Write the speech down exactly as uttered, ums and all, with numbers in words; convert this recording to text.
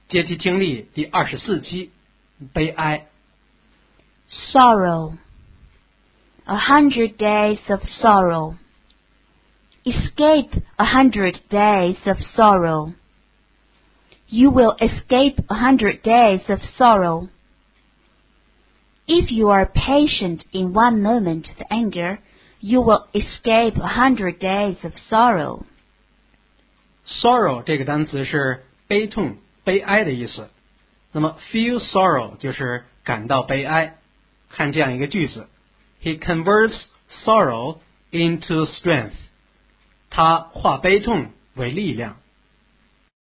阶梯听力第二十四期，悲哀。 Sorrow. A hundred days of sorrow. Escape a hundred days of sorrow. You will escape a hundred days of sorrow. If you are patient in one moment of anger, you will escape a hundred days of sorrow. Sorrow 这个单词是悲痛、悲哀的意思。那么 feel sorrow 就是感到悲哀。看这样一个句子 ：He converts sorrow into strength. 他化悲痛为力量。